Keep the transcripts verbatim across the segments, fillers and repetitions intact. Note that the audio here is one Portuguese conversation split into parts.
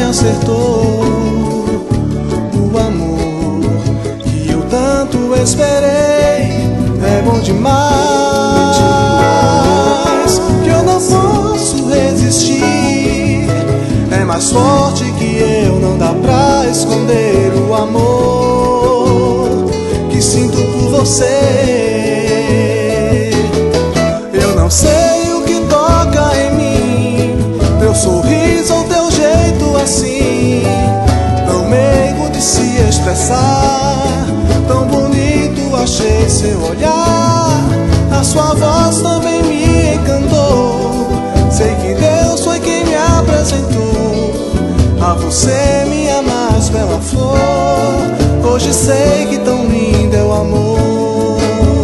acertou. O amor que eu tanto esperei é bom demais, que eu não posso resistir. É mais forte que eu, não dá pra esconder o amor que sinto por você. Eu não sei o que toca em mim, teu sorriso ou teu jeito assim, tão meigo de se expressar, tão bonito achei seu olhar. A sua voz também me encantou, sei que Deus foi quem me apresentou a você, minha mais bela flor. Hoje sei que tão lindo é o amor.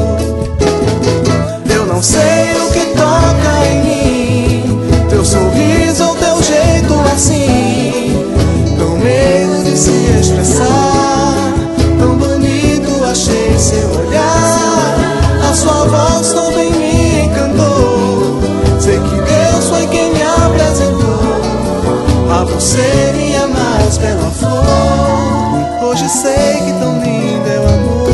Eu não sei o que toca em mim, teu sorriso ou teu jeito assim, tão medo de se expressar, tão bonito achei seu olhar. A sua voz também me encantou, sei que Deus foi quem me apresentou a você, minha mais bela flor. Hoje sei que tão lindo é o amor.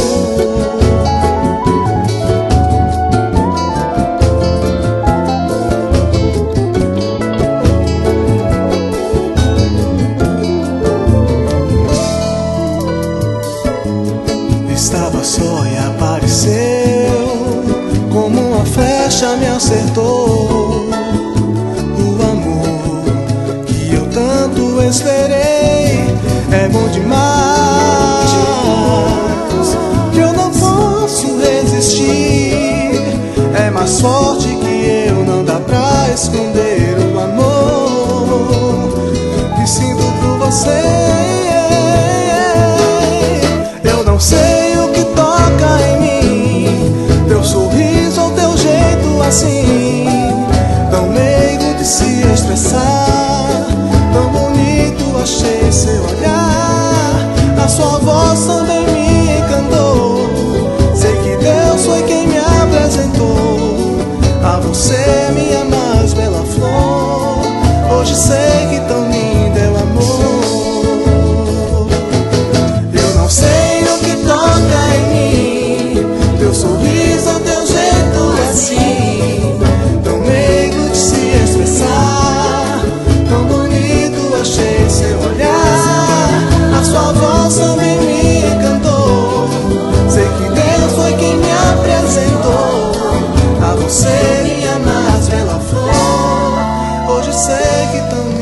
Estava só e apareceu, como uma flecha me acertou. O amor que eu tanto esperei é bom demais, que eu não posso resistir. É mais forte que eu, não dá pra esconder o amor que sinto por você. Eu não sei o que toca em mim, teu sorriso ou teu jeito assim, tão meigo de se expressar, tão bonito achei seu olhar. A sua voz também me encantou, sei que Deus foi quem me apresentou a você, minha mais bela flor. Hoje sei que tão lindo é o amor. Eu não sei o que toca em mim, teu sorriso ou teu jeito assim, tão meigo de se expressar, tão bonito achei seu olhar. A sua voz também me encantou, sei que Deus foi quem me apresentou a você, minha mais bela flor. Hoje sei que tão